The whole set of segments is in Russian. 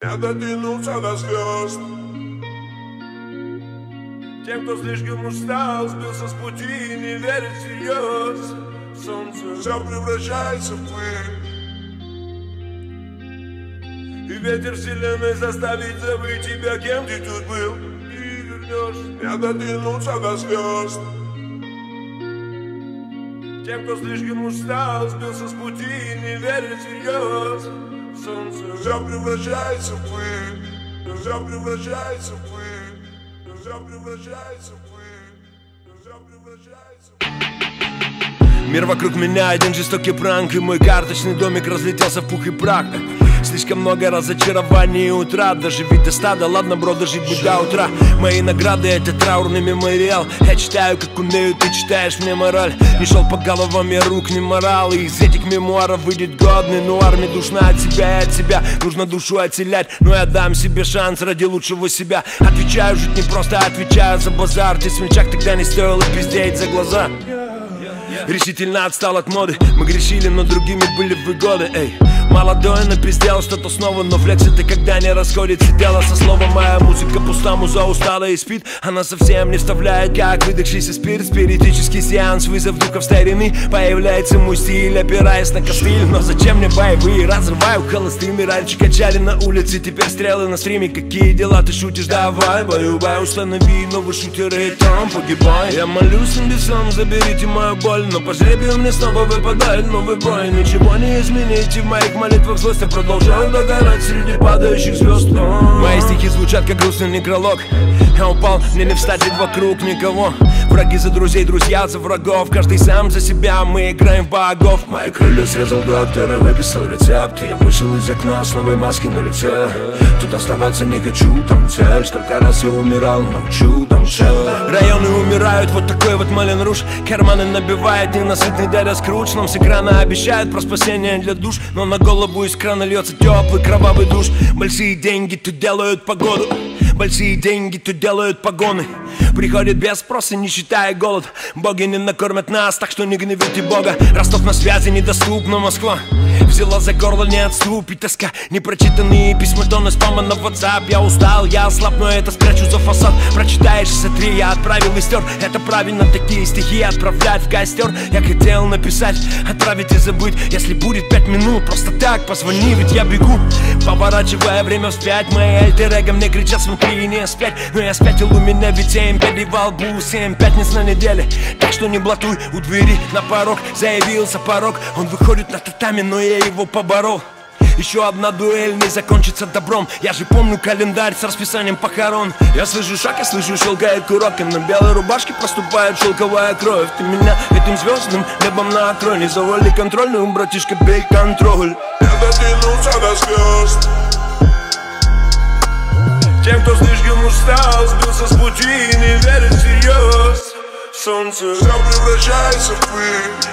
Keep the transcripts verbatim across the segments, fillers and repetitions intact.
Я дотянулся до звезд. Тем, кто слишком устал, сбился с пути и не верит всерьез. Солнце все превращается в пыль, и ветер вселенной заставит забыть тебя, кем ты тут был. Ты вернешь. Я дотянулся до звезд. Тем, кто слишком устал, сбился с пути и не верит всерьез. Солнце все превращается в пыль, все превращается в пыль, все превращается в пыль, все превращается в пыль. Мир вокруг меня один жестокий пранк, и мой карточный домик разлетелся в пух и прах. Слишком много разочарований и утрат. Доживи до стада, ладно, бро, дожить бы до утра. Мои награды — это траурный мемориал. Я читаю, как умею, ты читаешь мне мораль. Не шел по головам, я рук не морал. И из этих мемуаров выйдет годный нуар. Мне душно от себя и от себя, нужно душу отселять. Но я дам себе шанс ради лучшего себя. Отвечаю, жить не просто, отвечаю за базар. Ты смельчак, тогда не стоило пиздеть за глаза. Решительно отстал от моды. Мы грешили, но другими были выгоды. Эй, молодой напиздел что-то снова, но флекс это когда не расходится дело со словом. Моя музыка пуста, муза устала и спит. Она совсем не вставляет, как выдохшийся спирт. Спиритический сеанс, вызов духов старины. Появляется мой стиль, опираясь на костыль. Но зачем мне боевые? Разрываю холостыми. Раньше качали на улице, теперь стрелы на стриме. Какие дела ты шутишь? Давай, баю-бай, установи новый шутер и там погибай. Я молюсь небесам, заберите мою боль. Но по жребию мне снова выпадает новый бой. Ничего не изменить, и в моих молитвах злость я продолжаю догорать среди падающих звезд. Мои стихи звучат как грустный некролог. Я упал, мне не встать, ведь вокруг никого. Враги за друзей, друзья за врагов. Каждый сам за себя, мы играем в богов. Мои крылья срезал доктор и выписал рецепт. Я вышел из окна с новой маской на лице. Тут оставаться не хочу, там цель. Столько раз я умирал, молчу, там цель. Районы умирают, вот такой вот Малин Руж. Карманы набивает ненасытный дядя Скрудж. Нам с экрана обещают про спасение для душ, но на голову из крана льется теплый кровавый душ. Большие деньги тут делают погоду, большие деньги тут делают погоны. Приходит без спроса, не считая голод. Боги не накормят нас, так что не гневите Бога. Ростов на связи, недоступна Москва. Взяла за горло, не отступит тоска. Непрочитанные письма, тонны спама на WhatsApp. Я устал, я ослаб, но это спрячу за фасад. Прочитаешь сотри, я отправил и стер. Это правильно, такие стихи отправлять в костер. Я хотел написать, отправить и забыть. Если будет пять минут, просто так позвони, ведь я бегу. Поворачивая время вспять, мои альтер-эго мне кричат, смотри, не спять. Но я спятил, у меня ведь семь пядей во лбу, семь пятниц на неделе. Так что не блатуй, у двери на порог заявился порог. Он выходит на татами, но я его поборол. Еще одна дуэль не закончится добром. Я же помню календарь с расписанием похорон. Я слышу шаг, я слышу, щелкает курок, и на белой рубашке проступает шелковая кровь. Ты меня этим звездным небом накрой. Не завали контрольную, братишка, бей контроль. Я дотянулся до звезд. Тем, кто слишком устал, сбился с пути и не верит всерьез. Солнце все превращается в пыль,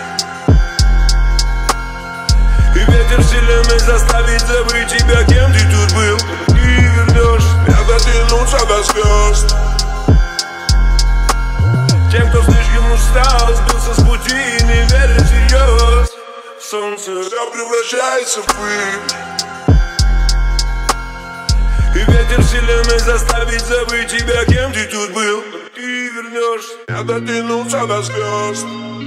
и ветер вселенной заставит забыть тебя, кем ты тут был. Ты вернешь. Я дотянулся до звезд. Тем, кто слишком устал, сбился с пути и не верит всерьез. Солнце все превращается в пыль, и ветер вселенной заставит забыть тебя, кем ты тут был. Ты вернешь. Я дотянулся до звезд.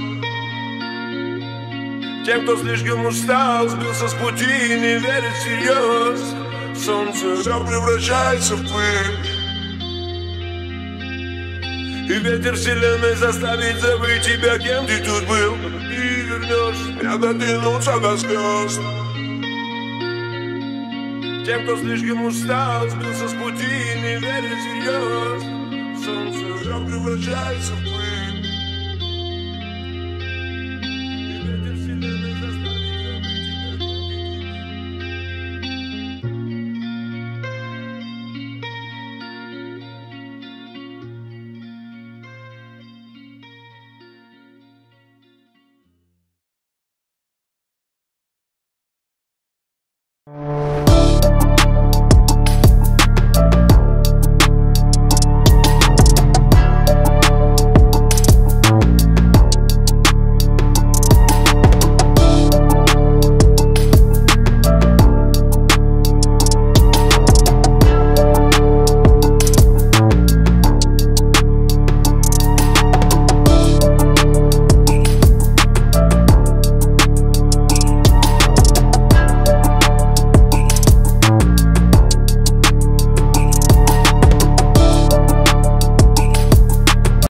Тем, кто слишком устал, сбился с пути и не верит всерьез. Солнце все превращается в пыль, и ветер вселенной заставит забыть тебя, кем ты тут был. Ты вернешь. Я дотянулся до звезд. Тем, кто слишком устал, сбился с пути и не верит всерьез. Солнце все превращается в пыль.